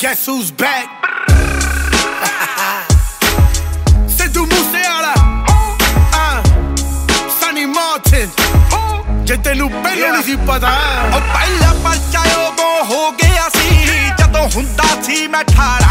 Guess who's back? Sidhu Moosewala, Sunny Martin. ਜੇ ਤੈਨੂੰ ਪਹਿਲਾਂ ਨਹੀਂ ਸੀ ਪਤਾ ਉਹ ਪਹਿਲਾ ਪਰਚਾ ਉਦੋਂ ਹੋ ਗਿਆ ਸੀ ਜਦੋਂ ਹੁੰਦਾ ਸੀ ਮੈਂ 18